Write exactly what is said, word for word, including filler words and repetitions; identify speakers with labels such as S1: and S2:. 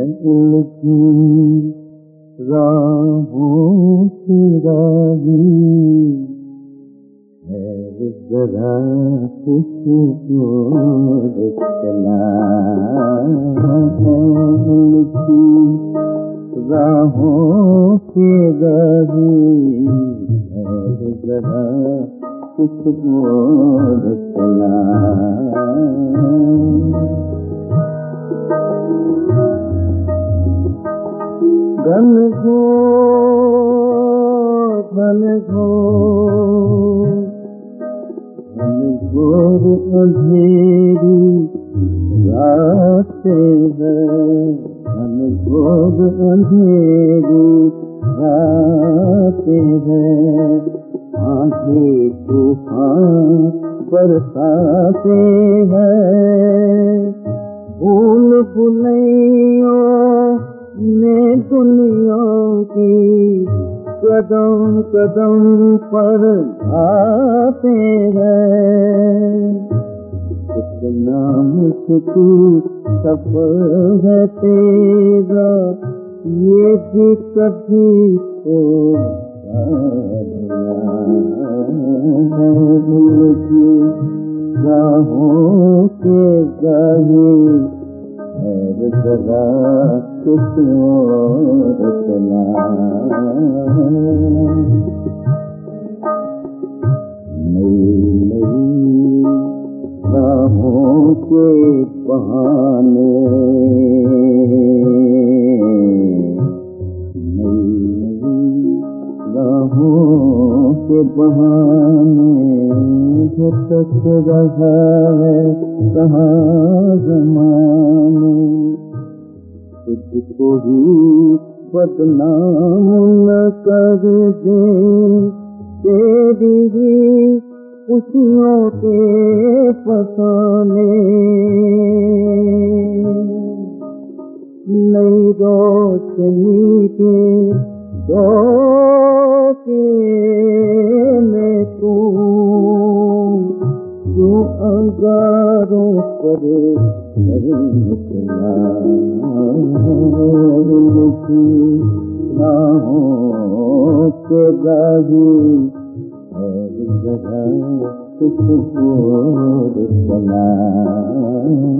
S1: उलझी राहों की राही है जरा किस ओर चला है उलझी राहों की राही है जरा किस ओर चला घन घोर घन घोर घन घोर अंधेरी रातें हैं घन घोर अंधेरी रातें हैं आंधी तूफान बरसाते हैं फूल फुलैयों में दुनिया की कदम कदम पर आते हैं कितना मुश्किल सफर है तेरा ये भी कभी तो राहों के गाहे है जरा किस ओर चला नई नई राहों के बहाने नई नई राहों के बहाने भटक रहा है कहाँ ज़माने तुझको ही बदनाम न कर दे तेरी ही खुशियों के फसाने नई रोशनी के धोखे में तू क्यों अंगारों पर निकला राहों के गाही है जरा किस ओर चला।